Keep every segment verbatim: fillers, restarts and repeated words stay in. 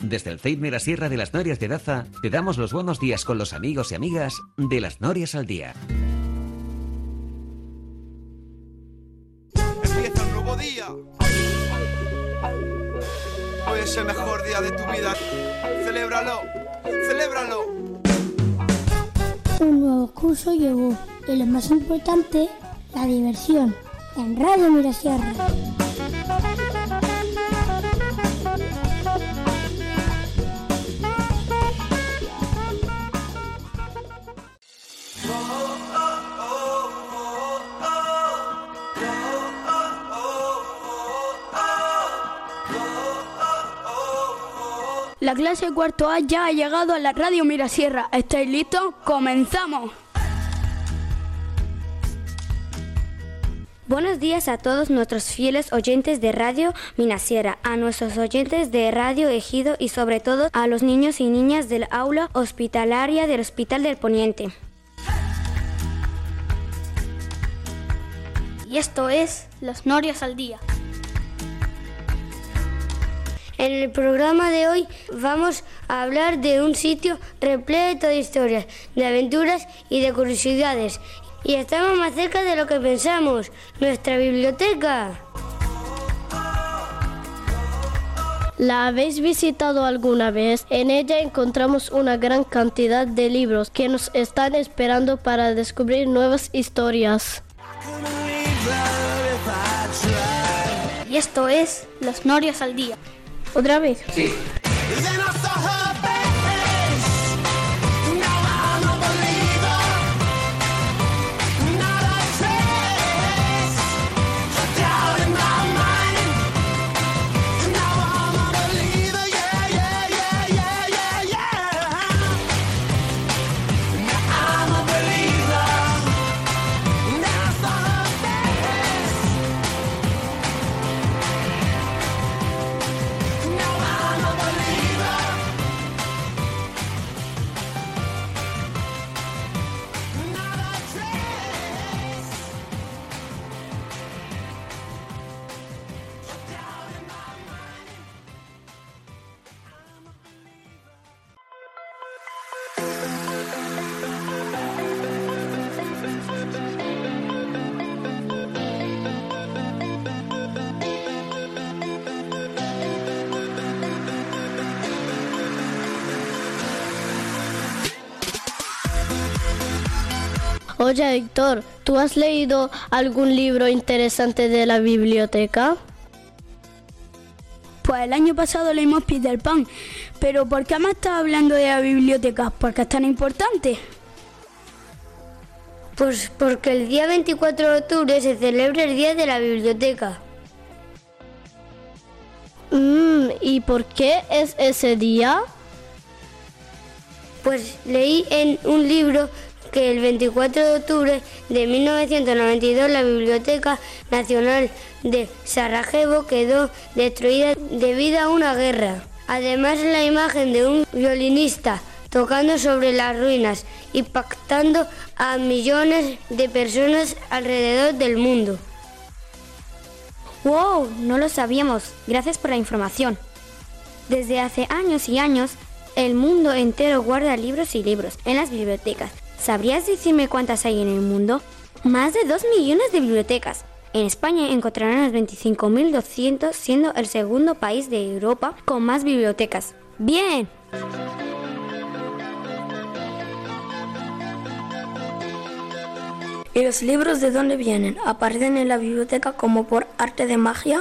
Desde el C E I D Mirasierra de las Norias de Daza, te damos los buenos días con los amigos y amigas de las Norias al Día. Empieza un nuevo día. Hoy es el mejor día de tu vida. Celébralo, celébralo. Un nuevo curso llegó y lo más importante, la diversión, en Radio Mirasierra. La clase cuarto A ya ha llegado a la Radio Mirasierra. ¿Estáis listos? ¡Comenzamos! Buenos días a todos nuestros fieles oyentes de Radio Mirasierra, a nuestros oyentes de Radio Ejido y sobre todo a los niños y niñas del aula hospitalaria del Hospital del Poniente. Y esto es Las Norias al Día. En el programa de hoy vamos a hablar de un sitio repleto de historias, de aventuras y de curiosidades. Y estamos más cerca de lo que pensamos, nuestra biblioteca. ¿La habéis visitado alguna vez? En ella encontramos una gran cantidad de libros que nos están esperando para descubrir nuevas historias. Y esto es Las Norias al Día. ¿Otra vez? Sí. Oye, Héctor, ¿tú has leído algún libro interesante de la biblioteca? Pues el año pasado leímos Peter Pan. ¿Pero por qué me estás hablando de la biblioteca? ¿Por qué es tan importante? Pues porque el día veinticuatro de octubre se celebra el Día de la Biblioteca. Mm, ¿y por qué es ese día? Pues leí en un libro que el veinticuatro de octubre de mil novecientos noventa y dos la Biblioteca Nacional de Sarajevo quedó destruida debido a una guerra. Además, la imagen de un violinista tocando sobre las ruinas, impactando a millones de personas alrededor del mundo. ¡Wow! No lo sabíamos. Gracias por la información. Desde hace años y años, el mundo entero guarda libros y libros en las bibliotecas. ¿Sabrías decirme cuántas hay en el mundo? Más de dos millones de bibliotecas. En España encontrarán las veinticinco mil doscientos, siendo el segundo país de Europa con más bibliotecas. ¡Bien! ¿Y los libros de dónde vienen? ¿Aparecen en la biblioteca como por arte de magia?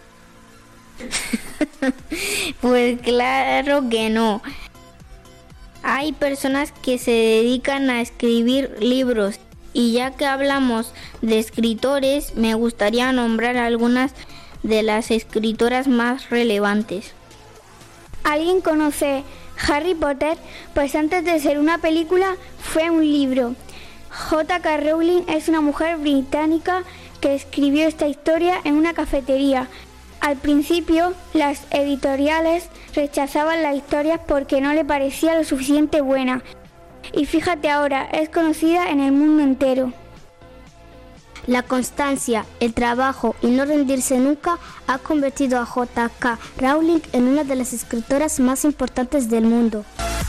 Pues claro que no. Hay personas que se dedican a escribir libros y ya que hablamos de escritores, me gustaría nombrar algunas de las escritoras más relevantes. ¿Alguien conoce Harry Potter? Pues antes de ser una película fue un libro. J K Rowling es una mujer británica que escribió esta historia en una cafetería. Al principio, las editoriales rechazaban las historias porque no le parecía lo suficiente buena. Y fíjate ahora, es conocida en el mundo entero. La constancia, el trabajo y no rendirse nunca ha convertido a J K Rowling en una de las escritoras más importantes del mundo.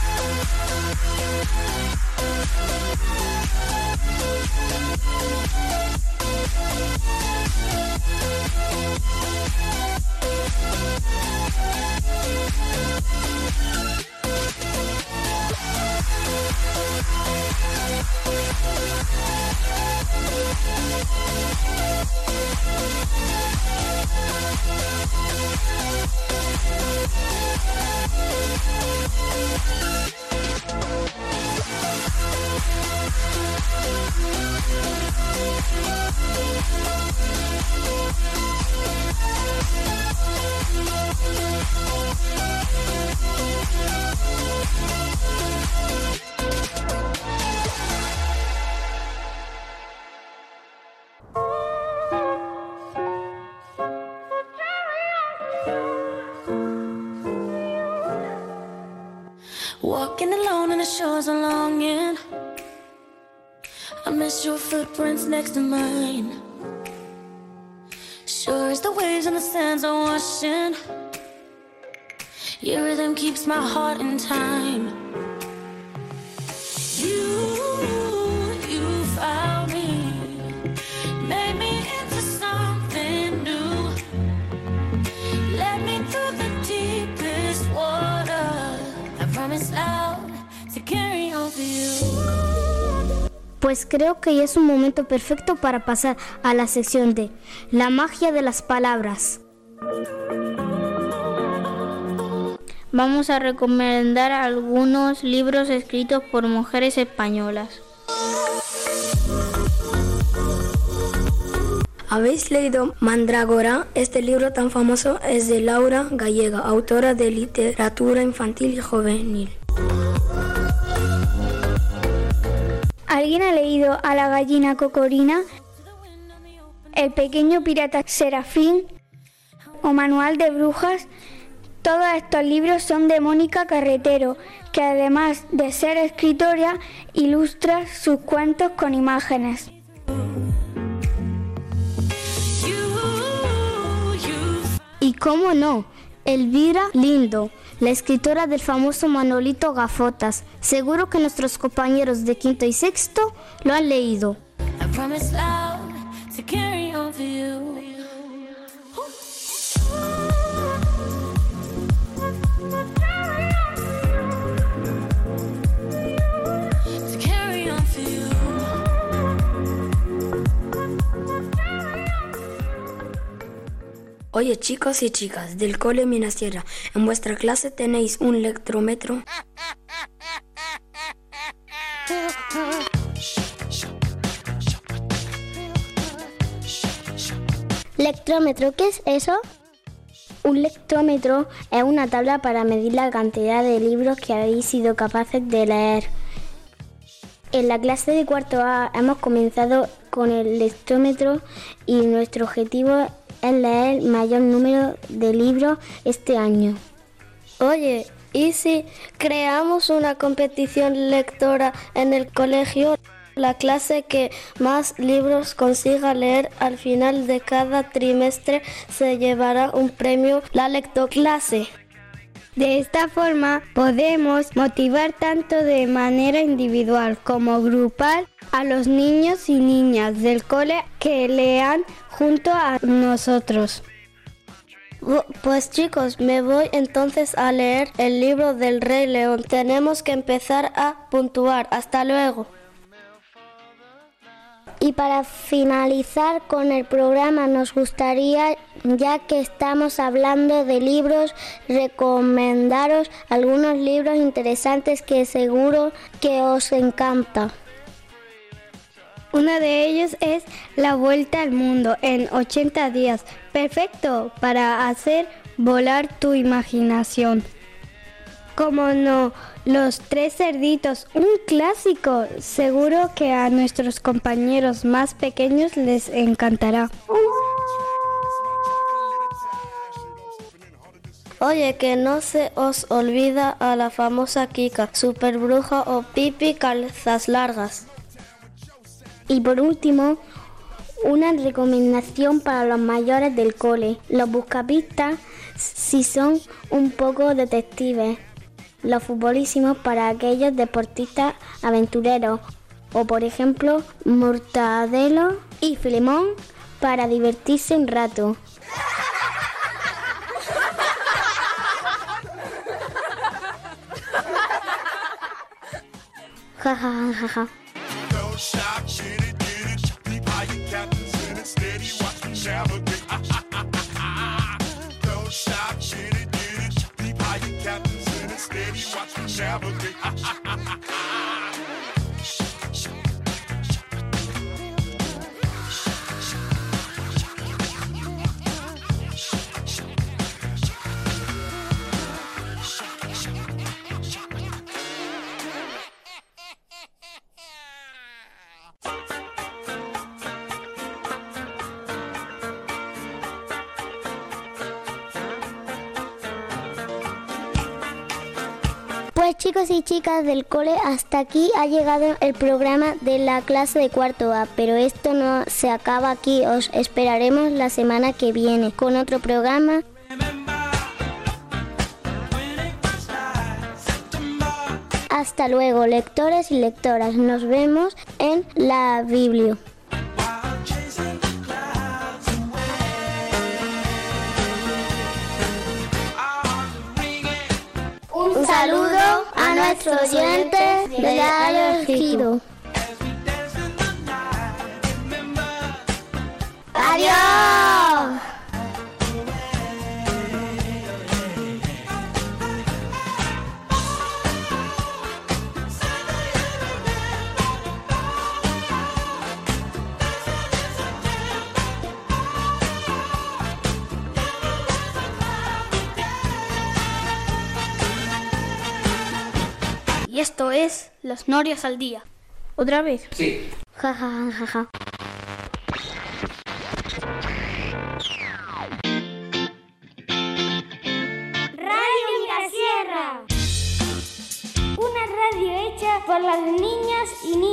Walking alone on the shores of longing, I miss your footprints next to mine. Sure as the waves and the sands are washing, your rhythm keeps my heart in time. You, you found me, made me into something new, led me through the deepest water. I promise out to carry on for you. Pues creo que ya es un momento perfecto para pasar a la sección de la magia de las palabras. Vamos a recomendar algunos libros escritos por mujeres españolas. ¿Habéis leído Mandrágora? Este libro tan famoso es de Laura Gallega, autora de literatura infantil y juvenil. ¿Alguien ha leído A la gallina Cocorina, El pequeño pirata Serafín o Manual de brujas? Todos estos libros son de Mónica Carretero, que además de ser escritora, ilustra sus cuentos con imágenes. Y cómo no, Elvira Lindo, la escritora del famoso Manolito Gafotas. Seguro que nuestros compañeros de quinto y sexto lo han leído. Oye, chicos y chicas del Cole Minas Sierra, ¿en vuestra clase tenéis un lectrómetro? ¿Lectrómetro? ¿Qué es eso? Un lectrómetro es una tabla para medir la cantidad de libros que habéis sido capaces de leer. En la clase de cuarto A hemos comenzado con el lectrómetro y nuestro objetivo es leer el mayor número de libros este año. Oye, ¿y si creamos una competición lectora en el colegio? La clase que más libros consiga leer al final de cada trimestre se llevará un premio, la lectoclase. De esta forma podemos motivar tanto de manera individual como grupal a los niños y niñas del cole que lean junto a nosotros. Pues chicos, me voy entonces a leer el libro del Rey León. Tenemos que empezar a puntuar. Hasta luego. Y para finalizar con el programa nos gustaría, ya que estamos hablando de libros, recomendaros algunos libros interesantes que seguro que os encanta. Uno de ellos es La Vuelta al Mundo en ochenta días, perfecto para hacer volar tu imaginación. Como no, Los Tres Cerditos, un clásico, seguro que a nuestros compañeros más pequeños les encantará. Oye, que no se os olvida a la famosa Kika, Super Bruja o Pipi Calzas Largas. Y por último, Una recomendación para los mayores del cole. Los buscapistas si son un poco detectives. Los futbolísimos para aquellos deportistas aventureros. O por ejemplo, Mortadelo y Filemón para divertirse un rato. Ja, ja, ja, ja, ja. Pues chicos y chicas del cole, hasta aquí ha llegado el programa de la clase de cuarto A, pero esto no se acaba aquí, os esperaremos la semana que viene con otro programa. Hasta luego, lectores y lectoras, nos vemos en la Biblio. Un saludo a nuestros oyentes de Radio Elegido. ¡Adiós! Y esto es Las Norias al Día. ¿Otra vez? Sí. Ja, ja, ja, ja, ja. Radio Mirasierra. Una radio hecha por las niñas y niños